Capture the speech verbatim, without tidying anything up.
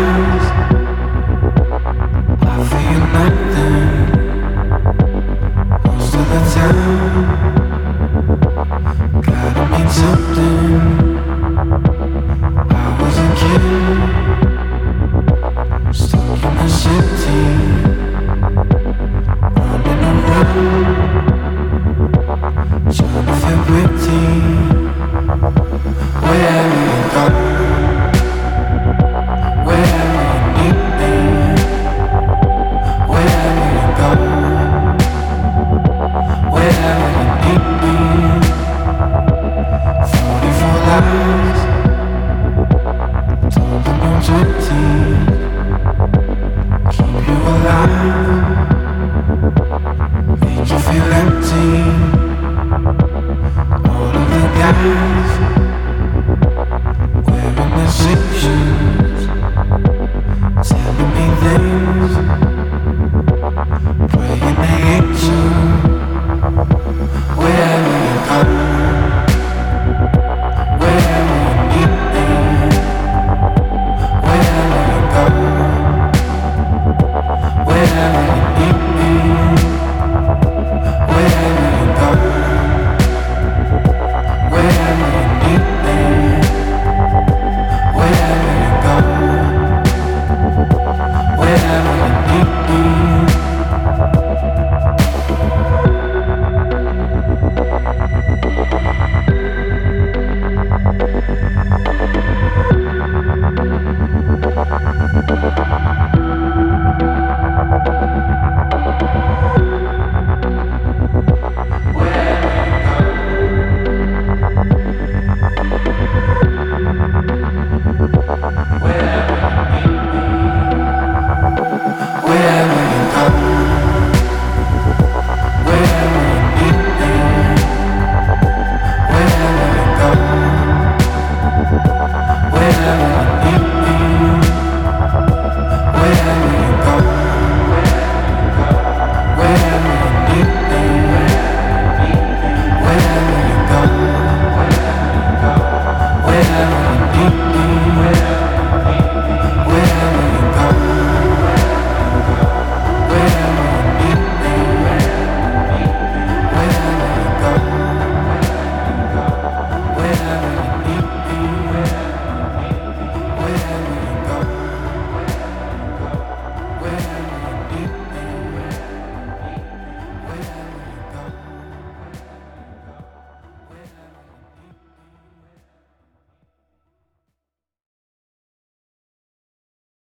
lies, I feel nothing most of the time. Gotta mean something. I was a kid, stuck in the city, running around, trying to feel pretty. Wherever you go, wherever you need me, wherever you go, wherever you need me. Forty-four lives, told them I'm twenty, keep you alive, make you feel empty. All of the guys wearing the same shoes, telling me things, praying they ain't you. Wherever you go, wherever you need me, wherever you go, wherever you need me, wherever you go, wherever you need me, wherever you go, wherever you need me. We'll be right back.